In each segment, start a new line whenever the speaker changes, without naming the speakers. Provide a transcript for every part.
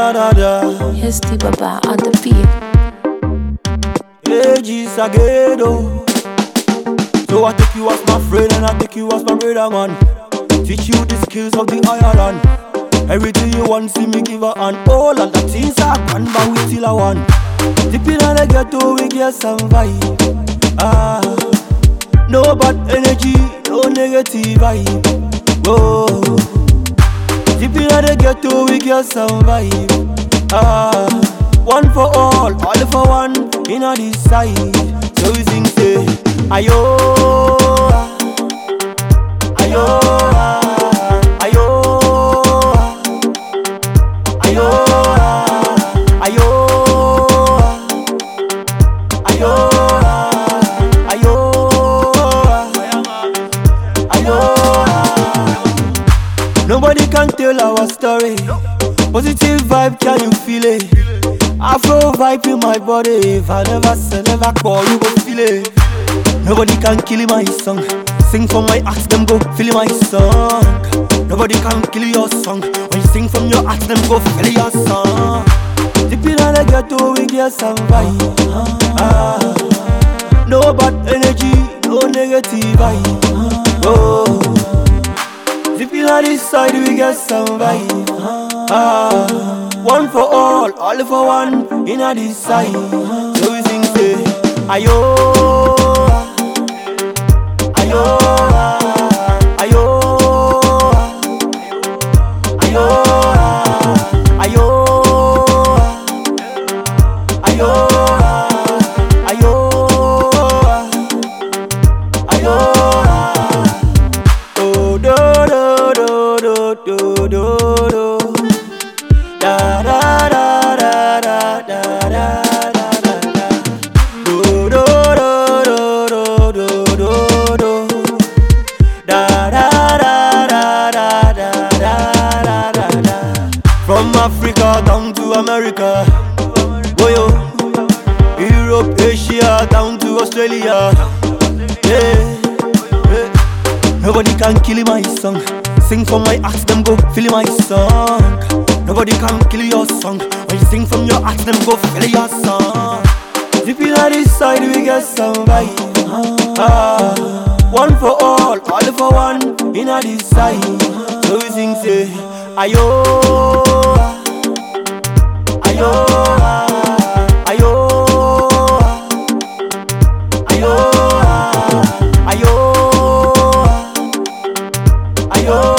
da da.
Yes, the Baba on the beat.
Age Sagedo. So I take you as my friend and I take you as my brother, man. Teach you the skills of the Ireland. Everything you want, see me give her hand. All of the things I can, but we still a one. Deep in the ghetto, we get some vibe. No bad energy, no negative vibe. Whoa. Deep in the ghetto, we get some vibe. One for all for one, in a this side. So we sing say, ayo, ayo, ayo, ayo, ayo, ayo, ayo, ayo. Nobody can tell our story. Positive vibe, can you feel it? Afro vibe in my body. If I never say never call, you go feel it. Nobody can kill my song. Sing from my axe, them go feel my song. Nobody can kill your song. When you sing from your axe, them go feel your song. Deep in the ghetto, we get some vibe. No bad energy, no negative vibe. Oh. Deep in this side, we get some vibe. One for all for one, in a this side. So we sing say, ayo, ayo, ayo, ayo, ayo, ayo, ayo, ayo. Oh, do do do do do do. Da da da da da da da da da. Do do do do do do do. Da da da da da da da da da. From Africa down to America, oh yo. Europe, Asia down to Australia. Yeah. Nobody can kill my song. Sing from my axe, them go feel my song. Nobody can kill your song. When you sing from your axe, them go feel your song. Deep in this side, we get some vibe. One for all for one, in a this side. So we sing say, ayo, ayo, ayo, ayo, ayo, ayo.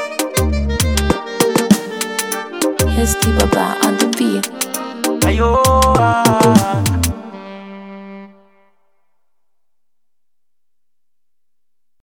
Yes, the Baba on the beat.
Ayo.